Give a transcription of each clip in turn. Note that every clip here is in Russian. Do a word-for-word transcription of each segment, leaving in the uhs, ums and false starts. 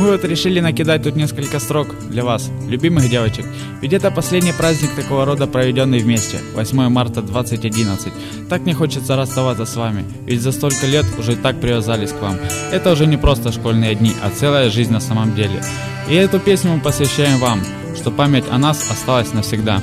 Мы вот решили накидать тут несколько строк для вас, любимых девочек. Ведь это последний праздник такого рода, проведенный вместе, восьмое марта двадцать одиннадцать. Так не хочется расставаться с вами, ведь за столько лет уже и так привязались к вам. Это уже не просто школьные дни, а целая жизнь на самом деле. И эту песню мы посвящаем вам, что память о нас осталась навсегда.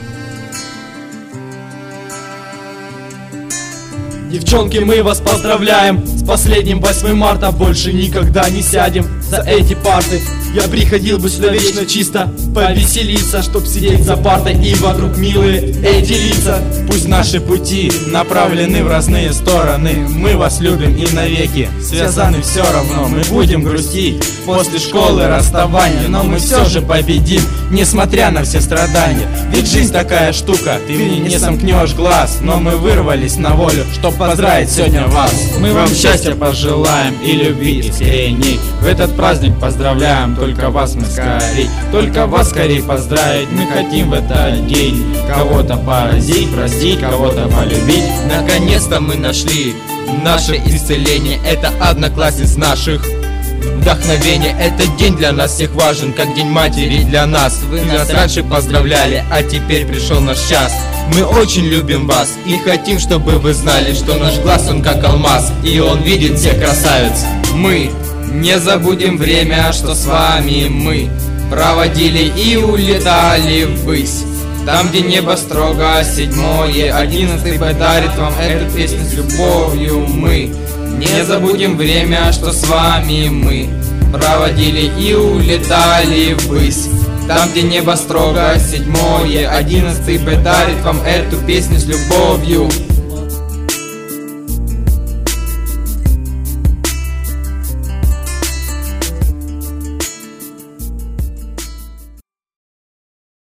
Девчонки, мы вас поздравляем с последним восьмое марта, больше никогда не сядем за эти парты. Я приходил бы сюда вечно чисто повеселиться, чтоб сидеть за партой и вокруг милые эти лица. Пусть наши пути направлены в разные стороны, мы вас любим и навеки связаны все равно. Мы будем грустить после школы расставания, но мы все же победим, несмотря на все страдания. Ведь жизнь такая штука, ты в ней не сомкнешь глаз, но мы вырвались на волю, чтоб поздравить сегодня вас. Мы вам счастья пожелаем и любви искренней. В этот праздник поздравляем только вас мы скорей, только вас скорей поздравить мы хотим в этот день. Кого-то поразить, простить, кого-то полюбить. Наконец-то мы нашли наше исцеление, это одноклассниц наших вдохновение. Этот день для нас всех важен, как день матери для нас. Вы нас раньше поздравляли, а теперь пришел наш час. Мы очень любим вас и хотим, чтобы вы знали, что наш глаз он как алмаз, и он видит всех красавиц. Мы не забудем время, что с вами мы проводили и улетали ввысь. Там, где небо строго седьмое, одиннадцатый подарит вам эту песню с любовью. Мы не забудем время, что с вами мы проводили и улетали ввысь. Там, где небо строго седьмое, одиннадцатый подарит вам эту песню с любовью.